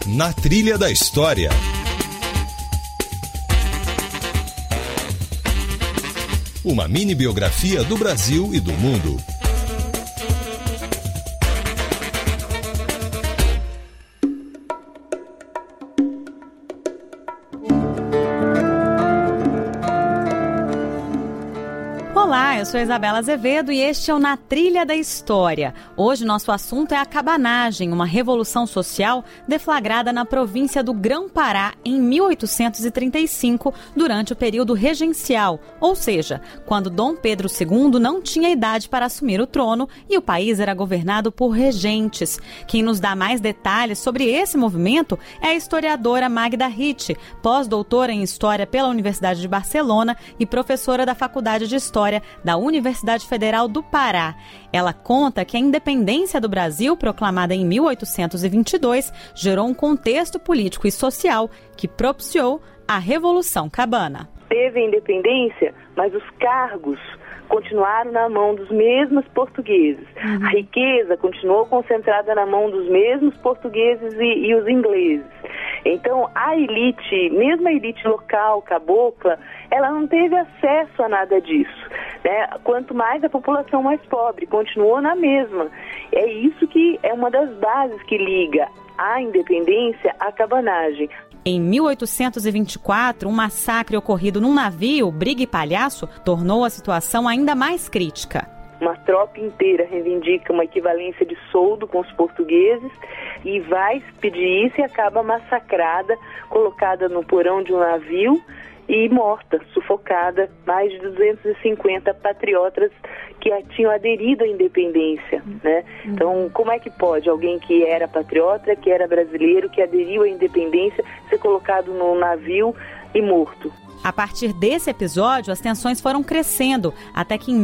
Na Trilha da História. Uma mini-biografia do Brasil e do mundo. Olá, eu sou Isabela Azevedo e este é o Na Trilha da História. Hoje nosso assunto é a cabanagem, uma revolução social deflagrada na província do Grão-Pará em 1835, durante o período regencial, ou seja, quando Dom Pedro II não tinha idade para assumir o trono e o país era governado por regentes. Quem nos dá mais detalhes sobre esse movimento é a historiadora Magda Ritt, pós-doutora em História pela Universidade de Barcelona e professora da Faculdade de História da Universidade Federal do Pará. Ela conta que a independência do Brasil, proclamada em 1822, gerou um contexto político e social que propiciou a Revolução Cabana. Teve a independência, mas os cargos continuaram na mão dos mesmos portugueses. A riqueza continuou concentrada na mão dos mesmos portugueses e os ingleses. Então, a elite, mesmo a elite local, cabocla, ela não teve acesso a nada disso, né? Quanto mais a população mais pobre, continuou na mesma. É isso que é uma das bases que liga a independência à cabanagem. Em 1824, um massacre ocorrido num navio, Briga e Palhaço, tornou a situação ainda mais crítica. Uma tropa inteira reivindica uma equivalência de soldo com os portugueses e vai pedir isso e acaba massacrada, colocada no porão de um navio e morta, sufocada, mais de 250 patriotas que tinham aderido à independência, né? Então, como é que pode alguém que era patriota, que era brasileiro, que aderiu à independência, ser colocado num navio e morto? A partir desse episódio, as tensões foram crescendo, até que em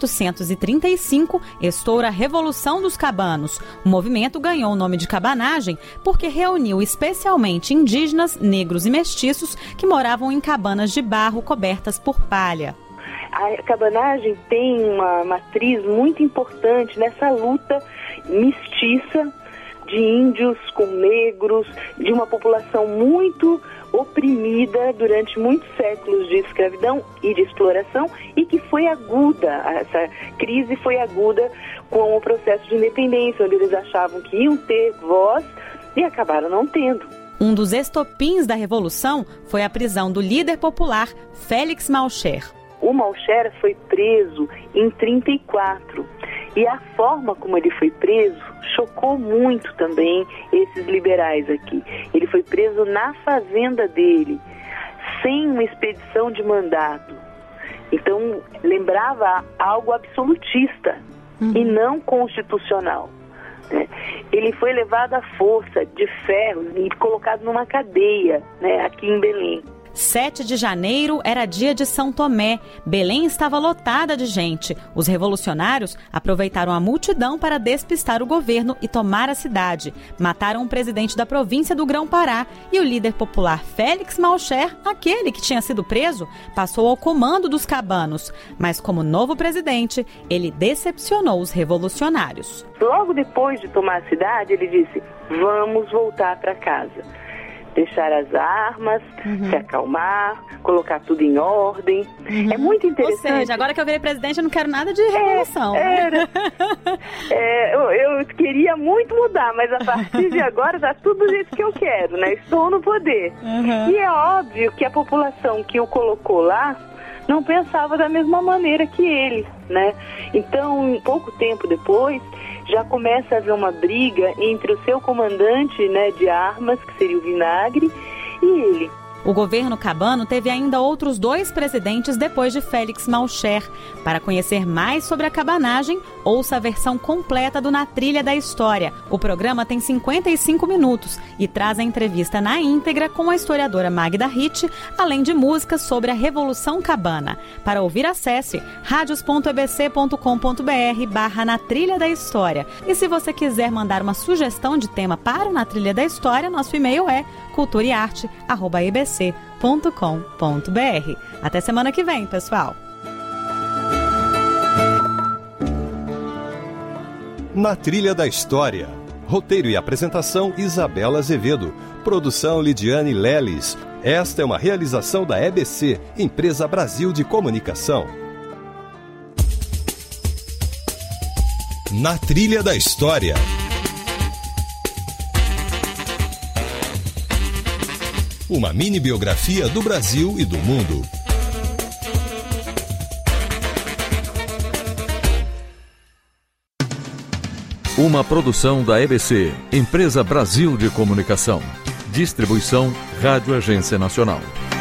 1835 estoura a Revolução dos Cabanos. O movimento ganhou o nome de cabanagem porque reuniu especialmente indígenas, negros e mestiços que moravam em cabanas de barro cobertas por palha. A cabanagem tem uma matriz muito importante nessa luta mestiça de índios com negros, de uma população muito oprimida durante muitos séculos de escravidão e de exploração, e que foi aguda, essa crise foi aguda com o processo de independência, onde eles achavam que iam ter voz e acabaram não tendo. Um dos estopins da Revolução foi a prisão do líder popular Félix Malcher. O Malcher foi preso em 1934 e a forma como ele foi preso chocou muito também esses liberais aqui. Ele foi preso na fazenda dele, sem uma expedição de mandato. Então, lembrava algo absolutista e não constitucional, né? Ele foi levado à força de ferro e colocado numa cadeia, né, aqui em Belém. 7 de janeiro era dia de São Tomé. Belém estava lotada de gente. Os revolucionários aproveitaram a multidão para despistar o governo e tomar a cidade. Mataram o presidente da província do Grão-Pará e o líder popular Félix Malcher, aquele que tinha sido preso, passou ao comando dos cabanos. Mas como novo presidente, ele decepcionou os revolucionários. Logo depois de tomar a cidade, ele disse: vamos voltar para casa. Deixar as armas, se acalmar, colocar tudo em ordem. É muito interessante. Ou seja, agora que eu virei presidente, eu não quero nada de revolução. Eu queria muito mudar, mas a partir de agora está tudo do jeito que eu quero, né? Estou no poder. E é óbvio que a população que o colocou lá não pensava da mesma maneira que ele, né? Então, pouco tempo depois, já começa a haver uma briga entre o seu comandante, né, de armas, que seria o Vinagre, e ele. O governo cabano teve ainda outros 2 presidentes depois de Félix Malcher. Para conhecer mais sobre a cabanagem, ouça a versão completa do Na Trilha da História. O programa tem 55 minutos e traz a entrevista na íntegra com a historiadora Magda Ritt, além de músicas sobre a Revolução Cabana. Para ouvir, acesse radios.ebc.com.br/Na Trilha da História. E se você quiser mandar uma sugestão de tema para o Na Trilha da História, nosso e-mail é culturaearte@ebc.com.br. Até semana que vem, pessoal! Na Trilha da História. Roteiro e apresentação, Isabela Azevedo. Produção, Lidiane Leles. Esta é uma realização da EBC, Empresa Brasil de Comunicação. Na Trilha da História. Uma mini biografia do Brasil e do mundo. Uma produção da EBC, Empresa Brasil de Comunicação. Distribuição Rádio Agência Nacional.